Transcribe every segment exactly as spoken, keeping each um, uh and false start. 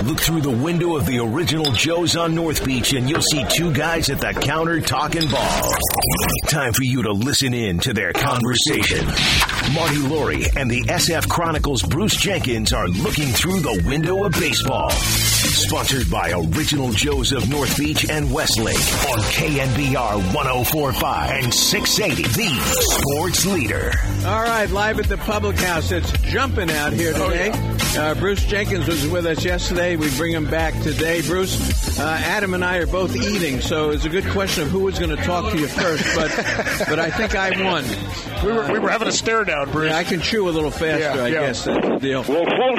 Look through the window of the original Joe's on North Beach and you'll see two guys at the counter talking ball. Time for you to listen in to their conversation. Marty Laurie and the S F Chronicles' Bruce Jenkins are looking through the window of baseball. Sponsored by Original Joe's of North Beach and Westlake on K N B R one oh four point five and six eighty, the sports leader. All right, live at the Public House. It's jumping out here today. Oh, yeah. uh, Bruce Jenkins was with us yesterday. We bring him back today. Bruce, uh, Adam and I are both eating, so it's a good question of who was going to talk to you first, but but I think I won. We were we were having a stare down, Bruce. Yeah, I can chew a little faster, yeah, I yeah. guess. That's the deal.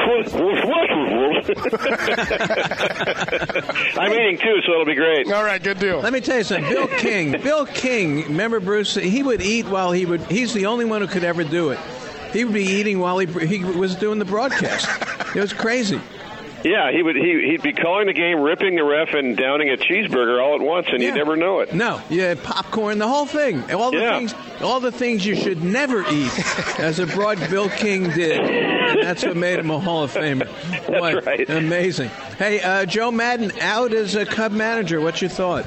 I'm eating too, so it'll be great. All right, good deal. Let me tell you something. Bill King. Bill King, remember, Bruce? He would eat while he would. He's the only one who could ever do it. He would be eating while he he was doing the broadcast. It was crazy. Yeah, he would. He, he'd be calling the game, ripping the ref, and downing a cheeseburger all at once, and yeah. you'd never know it. No, yeah, popcorn, the whole thing, all the yeah. things, all the things you should never eat, as a broad Bill King did, and that's what made him a Hall of Famer. That's what, right. Amazing. Hey, uh, Joe Maddon out as a Cub manager. What's your thought?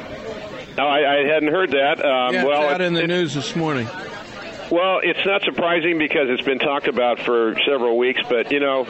No, I, I hadn't heard that. Um, yeah, well, it's out it, in the it, news this morning. Well, it's not surprising because it's been talked about for several weeks, but you know.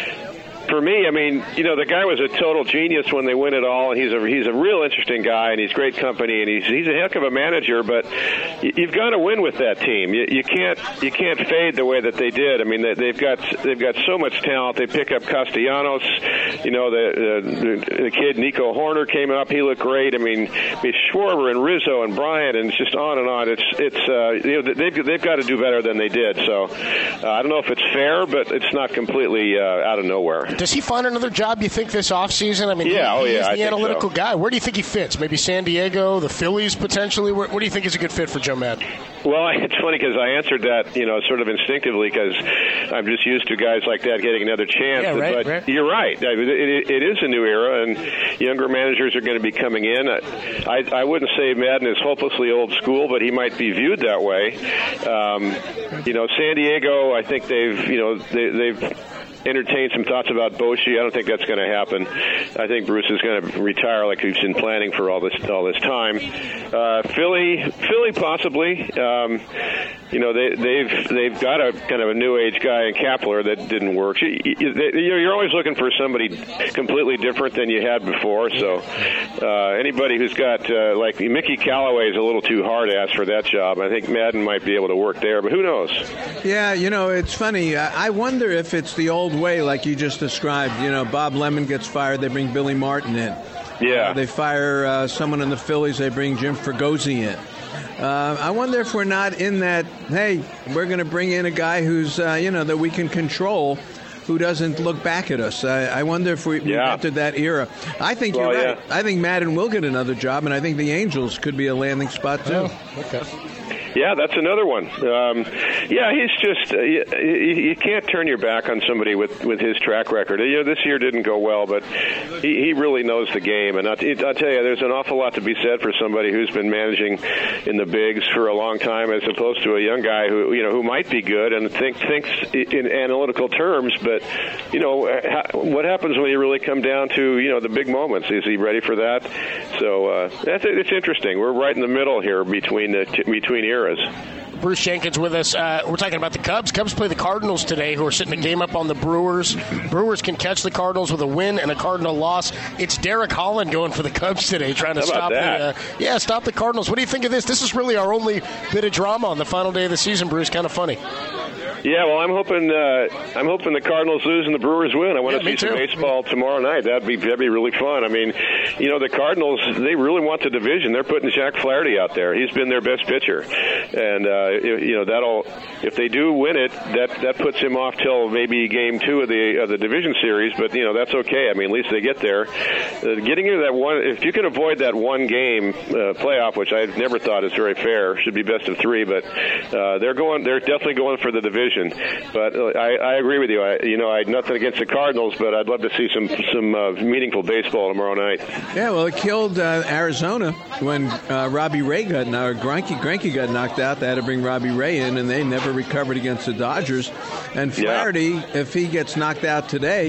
For me, I mean, you know, the guy was a total genius when they win it all, and he's a he's a real interesting guy, and he's great company, and he's he's a heck of a manager. But you've got to win with that team. You, you can't you can't fade the way that they did. I mean, they, they've got they've got so much talent. They pick up Castellanos, you know, the the, the kid Nico Horner came up. He looked great. I mean, Schwarber and Rizzo and Bryant, and it's just on and on. It's it's uh, you know they've they've got to do better than they did. So uh, I don't know if it's fair, but it's not completely uh, out of nowhere. Does he find another job, you think, this offseason? I mean, yeah, he, oh, he yeah, is I the think analytical so. guy. Where do you think he fits? Maybe San Diego, the Phillies, potentially? Where, where do you think is a good fit for Joe Maddon? Well, it's funny because I answered that, you know, sort of instinctively because I'm just used to guys like that getting another chance. Yeah, right, but right. You're right. It, it, it is a new era, and younger managers are going to be coming in. I, I wouldn't say Maddon is hopelessly old school, but he might be viewed that way. Um, you know, San Diego, I think they've, you know, they, they've entertained some thoughts about Bochy. I don't think that's going to happen. I think Bruce is going to retire like he's been planning for all this all this time. Uh, Philly, Philly possibly. Um, you know, they, they've they've got a kind of a new age guy in Kapler that didn't work. You, you, you're always looking for somebody completely different than you had before. So uh, anybody who's got uh, like Mickey Callaway is a little too hard ass for that job. I think Maddon might be able to work there, but who knows? Yeah, you know, it's funny. I wonder if it's the old way, like you just described. You know, Bob Lemon gets fired, they bring Billy Martin in. Yeah. Uh, they fire uh, someone in the Phillies, they bring Jim Fregosi in. Uh, I wonder if we're not in that, hey, we're going to bring in a guy who's, uh, you know, that we can control, who doesn't look back at us. I, I wonder if we, we've yeah. entered that era. I think well, you're right. Yeah. I think Maddon will get another job, and I think the Angels could be a landing spot, too. Oh, okay. Yeah, that's another one. Um, yeah, he's just uh, you, you can't turn your back on somebody with, with his track record. You know, this year didn't go well, but he, he really knows the game. And I'll, I'll tell you, there's an awful lot to be said for somebody who's been managing in the bigs for a long time, as opposed to a young guy who you know who might be good and think thinks in analytical terms. But you know, what happens when you really come down to you know the big moments? Is he ready for that? So uh, that's it's interesting. We're right in the middle here between the t- between eras. Bruce Jenkins with us. Uh, we're talking about the Cubs. Cubs play the Cardinals today, who are sitting a game up on the Brewers. Brewers can catch the Cardinals with a win and a Cardinal loss. It's Derek Holland going for the Cubs today, trying to How stop about the uh, yeah, stop the Cardinals. What do you think of this? This is really our only bit of drama on the final day of the season, Bruce. Kind of funny. Yeah, well, I'm hoping uh, I'm hoping the Cardinals lose and the Brewers win. I want yeah, to see too. some baseball tomorrow night. That'd be that'd be really fun. I mean, you know, the Cardinals, they really want the division. They're putting Jack Flaherty out there. He's been their best pitcher, and uh, you know that'll if they do win it, that that puts him off till maybe game two of the of the division series. But you know that's okay. I mean, at least they get there. Uh, getting into that one, if you can avoid that one game uh, playoff, which I've never thought is very fair, should be best of three. But uh, they're going, they're definitely going for the division. But I, I agree with you. I, you know, I had nothing against the Cardinals, but I'd love to see some some uh, meaningful baseball tomorrow night. Yeah, well, it killed uh, Arizona when uh, Robbie Ray got knocked. Greinke, Greinke got knocked out. They had to bring Robbie Ray in, and they never recovered against the Dodgers. And Flaherty, yeah. if he gets knocked out today,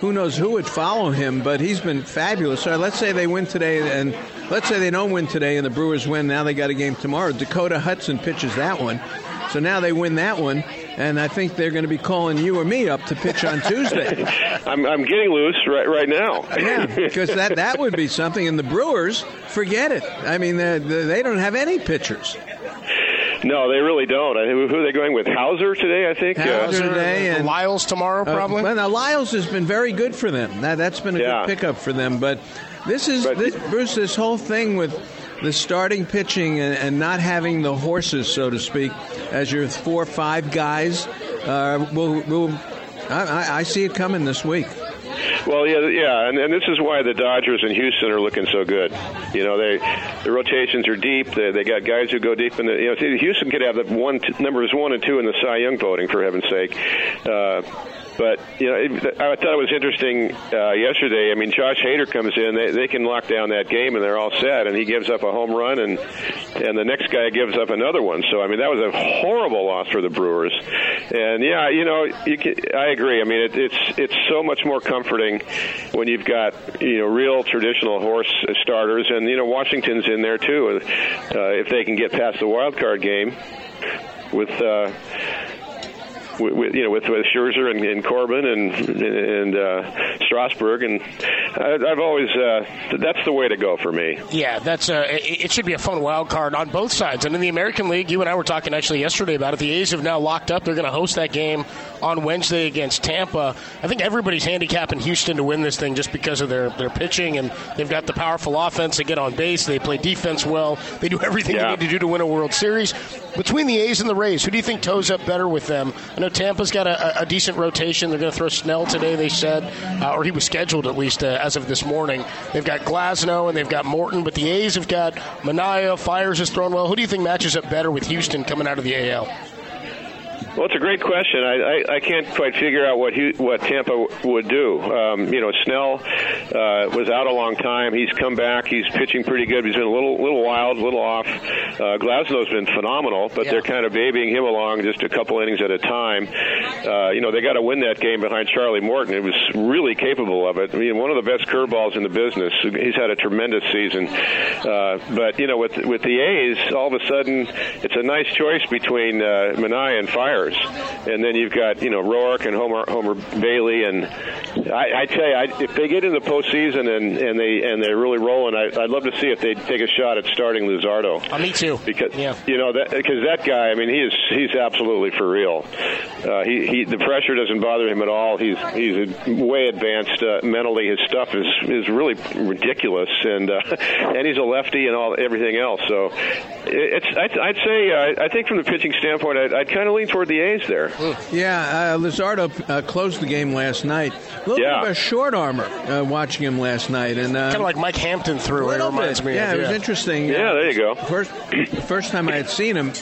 who knows who would follow him, but he's been fabulous. So let's say they win today, and let's say they don't win today and the Brewers win. Now they got a game tomorrow. Dakota Hudson pitches that one. So now they win that one, and I think they're going to be calling you or me up to pitch on Tuesday. I'm, I'm getting loose right right now. Yeah, because that, that would be something. And the Brewers, forget it. I mean, they, they don't have any pitchers. No, they really don't. I, who are they going with? Hauser today, I think. Hauser uh, today. And, Lyles tomorrow, probably. Uh, well, now, Lyles has been very good for them. That, that's been a yeah. good pickup for them. But this is, but, this, Bruce, this whole thing with the starting pitching and, and not having the horses, so to speak, as your four or five guys, uh, will, will I, I see it coming this week. Well, yeah, yeah, and, and this is why the Dodgers and Houston are looking so good. You know, they the rotations are deep. They, they got guys who go deep in the. You know, see, Houston could have the one t- numbers one and two in the Cy Young voting, for heaven's sake. Uh, But, you know, it, I thought it was interesting uh, yesterday. I mean, Josh Hader comes in. They, they can lock down that game, and they're all set. And he gives up a home run, and and the next guy gives up another one. So, I mean, that was a horrible loss for the Brewers. And, yeah, you know, you can, I agree. I mean, it, it's it's so much more comforting when you've got, you know, real traditional horse starters. And, you know, Washington's in there, too, uh, if they can get past the wild card game with uh, – With, you know, with, with Scherzer and, and Corbin and and uh, Strasburg, and I, I've always uh, that's the way to go for me. Yeah, that's uh, it, it should be a fun wild card on both sides. And in the American League, you and I were talking actually yesterday about it. The A's have now locked up. They're going to host that game on Wednesday against Tampa. I think everybody's handicapping Houston to win this thing just because of their, their pitching, and they've got the powerful offense. They get on base. They play defense well. They do everything yeah. they need to do to win a World Series. Between the A's and the Rays, who do you think toes up better with them? I know Tampa's got a, a decent rotation. They're going to throw Snell today, they said, uh, or he was scheduled at least uh, as of this morning. They've got Glasnow and they've got Morton, but the A's have got Manaea. Fires has thrown well. Who do you think matches up better with Houston coming out of the A L? Well, it's a great question. I, I, I can't quite figure out what he, what Tampa would do. Um, you know, Snell uh, was out a long time. He's come back. He's pitching pretty good. He's been a little little wild, a little off. Uh, Glasnow's been phenomenal, but yeah. they're kind of babying him along just a couple innings at a time. Uh, you know, they got to win that game behind Charlie Morton. He was really capable of it. I mean, one of the best curveballs in the business. He's had a tremendous season. Uh, but, you know, with with the A's, all of a sudden, it's a nice choice between uh, Manaea and Fires. And then you've got, you know, Roark and Homer Homer Bailey, and I, I tell you, I, if they get in the postseason and, and they and they're really rolling, I, I'd love to see if they take a shot at starting Luzardo. Oh, me too. Because yeah. you know that because that guy, I mean, he is he's absolutely for real. Uh, he, he the pressure doesn't bother him at all. He's he's way advanced uh, mentally. His stuff is is really ridiculous, and uh, and he's a lefty and all everything else. So it's I'd, I'd say uh, I think from the pitching standpoint, I'd, I'd kind of lean toward the A's there. Yeah, uh, Luzardo uh, closed the game last night. A little yeah. bit of a short armor uh, watching him last night, and uh, kind of like Mike Hampton threw. It reminds bit. me. Yeah, of, it yeah. was interesting. Yeah, uh, there you go. First, first time I had seen him.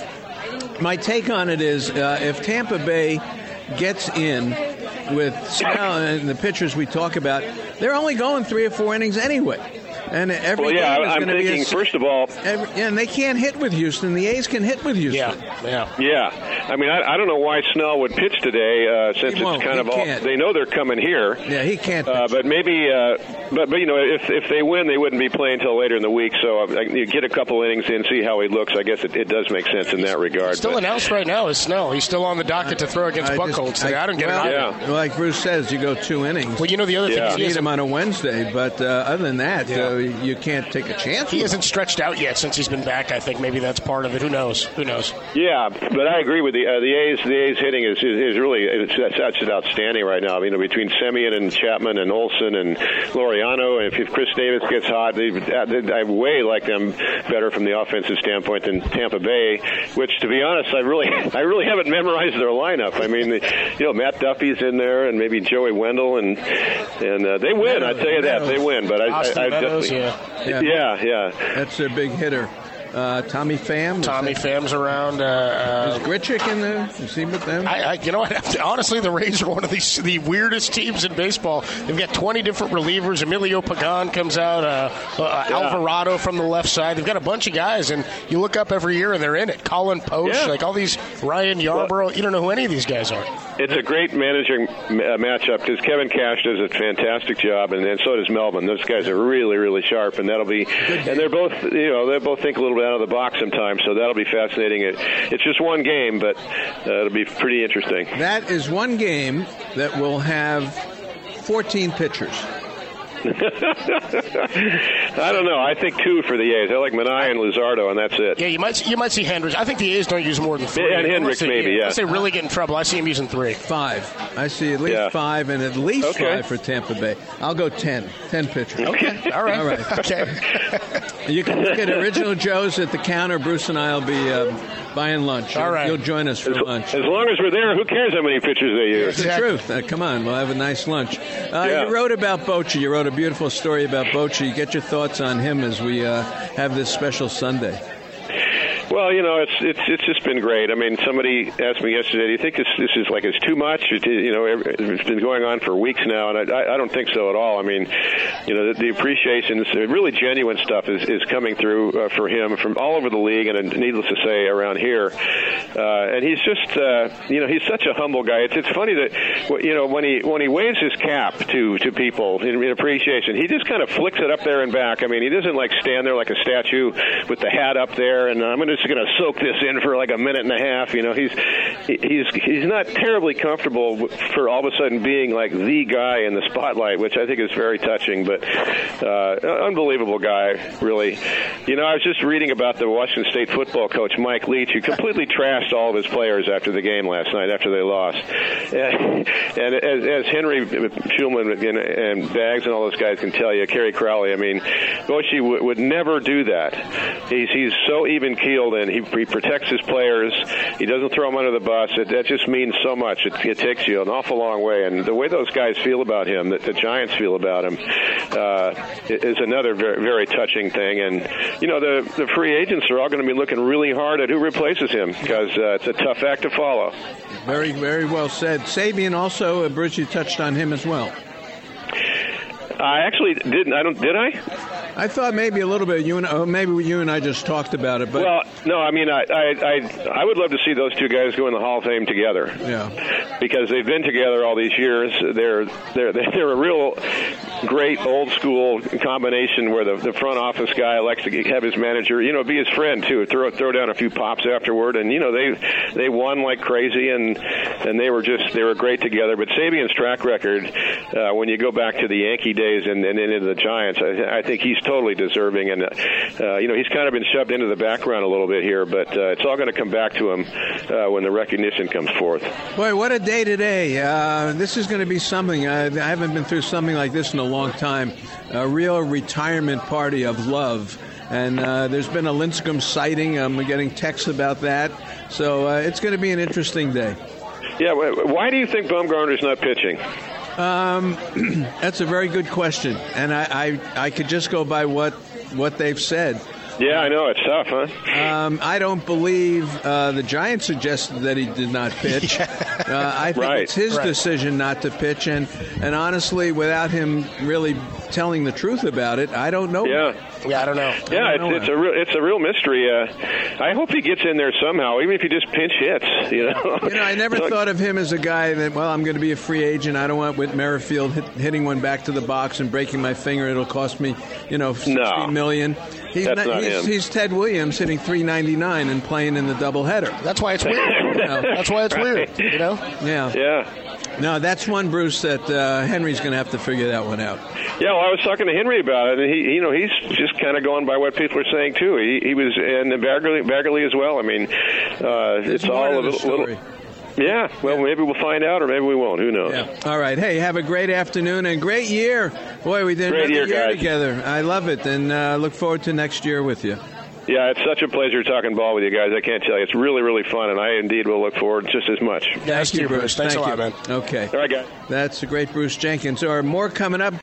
My take on it is, uh, if Tampa Bay gets in with Snell and the pitchers we talk about, they're only going three or four innings anyway. And every well, yeah, game is I'm going to thinking, be a, first of all... Every, and they can't hit with Houston. The A's can hit with Houston. Yeah, yeah. Yeah. I mean, I, I don't know why Snell would pitch today, uh, since He won't. it's kind He of all... can't. They know they're coming here. Yeah, he can't pitch. Uh, but maybe... Uh, but, but, you know, if if they win, they wouldn't be playing until later in the week, so uh, you get a couple innings in, see how he looks. I guess it, it does make sense in that regard. Still but. announced right now is Snell. He's still on the docket to throw against I Buchholz just- today. I, I- don't get well, it. Yeah. Like Bruce says, you go two innings. Well, you know the other Yeah. thing is he You need hasn't, him on a Wednesday, but uh, other than that, Yeah. uh, you can't take a chance. he with hasn't stretched out yet since he's been back. I think maybe that's part of it. Who knows? Who knows? Yeah, but I agree with the uh, the A's. The A's hitting is is, is really it's, that's just outstanding right now. I mean, between Semien and Chapman and Olsen and Laureano, and if, if Chris Davis gets hot, they, they, I way like them better from the offensive standpoint than Tampa Bay. Which, to be honest, I really I really haven't memorized their lineup. I mean, the, you know, Matt Duffy's in there, and maybe Joey Wendell, and and uh, they win. I tell you that they win. But I, Austin I, I Meadows, definitely, yeah. Yeah. yeah, yeah. That's their big hitter. Uh, Tommy Pham. Tommy Pham's around. Uh, uh, Is Grichuk in there? You see with them? I, I, you know, what? honestly, the Rays are one of these the weirdest teams in baseball. They've got twenty different relievers. Emilio Pagan comes out. Uh, uh, yeah. Alvarado from the left side. They've got a bunch of guys, and you look up every year and they're in it. Colin Poche, Yeah. like all these Ryan Yarborough. Well, you don't know who any of these guys are. It's a great managing uh, matchup because Kevin Cash does a fantastic job, and, and so does Melvin. Those guys are really, really sharp, and that'll be. And they're both, you know, they both think a little bit out of the box sometimes, so that'll be fascinating. It, it's just one game, but uh, it'll be pretty interesting. That is one game that will have fourteen pitchers. I don't know. I think two for the A's. I like Minaya and Luzardo, and that's it. Yeah, you might you might see Hendricks. I think the A's don't use more than three. And Hendricks, maybe, yeah. Unless they really get in trouble. I see him using three. Five. I see at least Yeah. five and at least Okay. five for Tampa Bay. I'll go ten. Ten pitchers. Okay, all right. All right. Okay. You can look at Original Joe's at the counter. Bruce and I will be uh, buying lunch. All You'll- right. You'll join us for lunch. As long as we're there, who cares how many pitchers they use? It's the Exactly. truth. Uh, come on, we'll have a nice lunch. Uh, Yeah. You wrote about Bochy. You wrote a beautiful story about Bochy. Get your thoughts on him as we uh, have this special Sunday. Well, you know, it's it's it's just been great. I mean, somebody asked me yesterday, "Do you think this this is like it's too much?" It, you know, it's been going on for weeks now, and I I don't think so at all. I mean, you know, the, the appreciation, the really genuine stuff is is coming through uh, for him from all over the league, and needless to say, around here. Uh, and he's just, uh, you know, he's such a humble guy. It's it's funny that, you know, when he when he waves his cap to to people in, in appreciation, he just kind of flicks it up there and back. I mean, he doesn't like stand there like a statue with the hat up there, and I'm going to just going to soak this in for like a minute and a half. You know, he's he's he's not terribly comfortable for all of a sudden being like the guy in the spotlight, which I think is very touching. But uh, unbelievable guy, really. You know, I was just reading about the Washington State football coach Mike Leach, who completely trashed all of his players after the game last night, after they lost. And, and as, as Henry Schulman and, and Baggs and all those guys can tell you, Kerry Crowley, I mean, Bochy w- would never do that. He's he's so even keeled, and he, he protects his players. He doesn't throw them under the bus. It, that just means so much. It, it takes you an awful long way. And the way those guys feel about him, that the Giants feel about him, uh, is another very, very touching thing. And you know, the the free agents are all going to be looking really hard at who replaces him, because uh, it's a tough act to follow. Very, very well said. Sabian also, uh, Bruce, you touched on him as well. I actually didn't. I don't. Did I? I thought maybe a little bit. You and oh, maybe you and I just talked about it, but Well, no. I mean, I, I, I, I would love to see those two guys go in the Hall of Fame together. yeah. Because they've been together all these years. They're they're they're a real great old school combination where the, the front office guy likes to have his manager, you know, be his friend too. Throw throw down a few pops afterward, and you know they they won like crazy, and and they were just they were great together. But Sabian's track record, uh, when you go back to the Yankee days and, and into the Giants, I, I think he's totally deserving. And uh, you know, he's kind of been shoved into the background a little bit here, but uh, it's all going to come back to him uh, when the recognition comes forth. Boy, what a day today. Uh, this is going to be something. I, I haven't been through something like this in a long time. A real retirement party of love. And uh, there's been a Lincecum sighting. I'm getting texts about that. So uh, it's going to be an interesting day. Yeah, why do you think Bumgarner's not pitching? Um, that's a very good question. And I, I, I could just go by what, what they've said. Yeah, I know. It's tough, huh? Um, I don't believe uh, the Giants suggested that he did not pitch. uh, I think Right. it's his Right. decision not to pitch. And, and honestly, without him really telling the truth about it, I don't know. Yeah. Yeah, I don't know. Yeah, don't know it's, it's a real it's a real mystery. Uh, I hope he gets in there somehow, even if he just pinch hits. You know, You know, I never So- thought of him as a guy that, well, I'm going to be a free agent. I don't want Whit Merrifield hit, hitting one back to the box and breaking my finger. It'll cost me, you know, sixty No. million. He's That's not he's, him. he's Ted Williams hitting three ninety-nine and playing in the doubleheader. That's why it's weird. No. That's why it's weird. You know. Yeah. Yeah. No, that's one, Bruce, that uh, Henry's going to have to figure that one out. Yeah, well, I was talking to Henry about it, and he, you know, he's just kind of going by what people are saying too. He, he was, and Baggerly, Baggerly as well. I mean, uh, There's it's more all to a the little, story. little. Yeah, well, maybe we'll find out, or maybe we won't. Who knows? Yeah. All right. Hey, have a great afternoon and great year. Boy, we did Great another year, year guys. together. I love it, and uh, look forward to next year with you. Yeah, it's such a pleasure talking ball with you guys. I can't tell you. It's really, really fun, and I indeed will look forward just as much. Yes, Thank you, Bruce. Thanks Thank a lot, you. man. Okay. All right, guys. That's the great Bruce Jenkins. There are more coming up.